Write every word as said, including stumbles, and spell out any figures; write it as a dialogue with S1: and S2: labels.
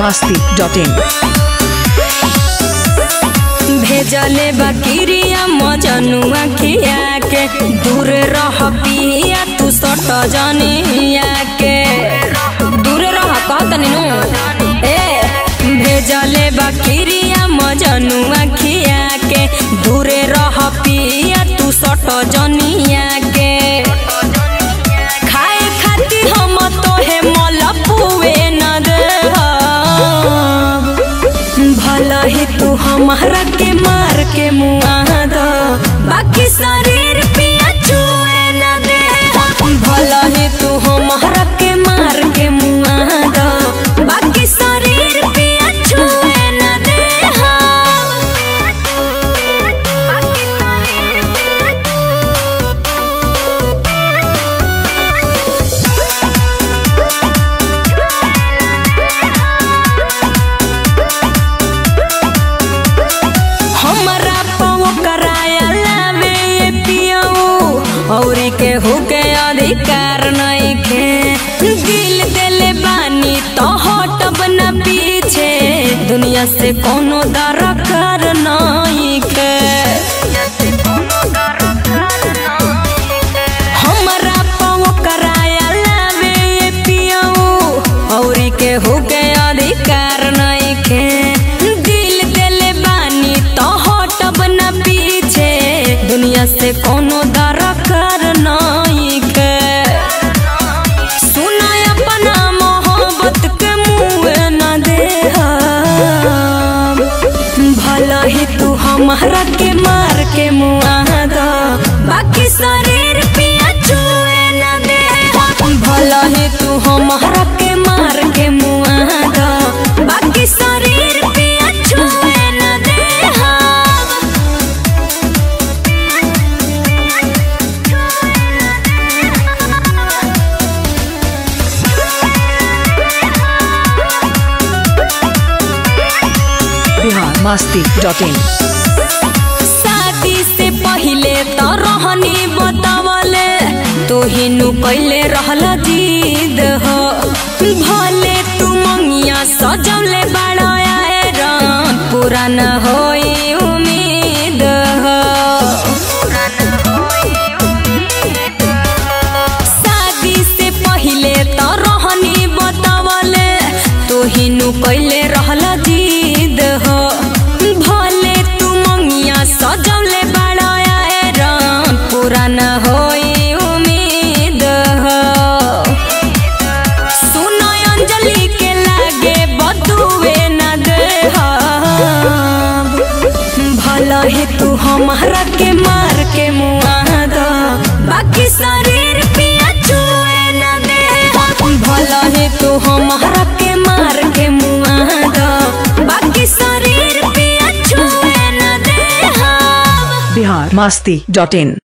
S1: Masti dot in.
S2: भेजले बकिरिया मजनुआ खिया के दूर रह पिया तू सट जनिया के दूर रह कहतनी नु ए भेजले बकिरिया मजनुआ खिया के दूर रह पिया तू सट जनिया के खाए खाती हम तोहे मलपुए न दे भला ही तू हमारा के मार के मुआ दो बाकी शरीर पिया छुए न दे भला ही तू हमारा के मार के मुआ दो बाकी शरीर पिया छुए न दे औरी के हुके अधिकार नहीं खे दिल देले बानी तो हटब न पीछे दुनिया से कोनो दरकार नहीं खे हमरा पाओ कराया लावे पियाऊ औरी के हुके अधिकार नहीं खे दिल देले बानी तो हटब न पीछे दुनिया से कोनो दरकार नहीं के सुना अपना मोहब्बत के मुँह न दे भला ही तू हमारा के मार के मुआ दो बाकी शरीर पिया छुए न दे भला ही तू हमारा के मार के मुआ दो बाकी शरीर पिया छुए न दे
S1: बिहार मस्ती डॉट इन।
S2: शादी से पहले तो रहनी बतावले तू ही नु पहले रहला जीद हो भले तू मंगिया सजौले बड़ाया रन पूरा न होई उम्मीद हो शादी से पहले तो रहनी बतावले तू ही नु पहले रहला जीद हो भले तू मंगिया सजौले बड़ाया रन पूरा न होई उम्मीद हो सुनो अंजलि के लागे बदुए न दे भला ही तू हमारा के मार के मुआ दो बाकी शरीर पिया छुए न दे भला ही तू हमारा के मार के मुआ दो बाकी शरीर पिया छुए न दे
S1: बिहार मस्ती डॉट इन।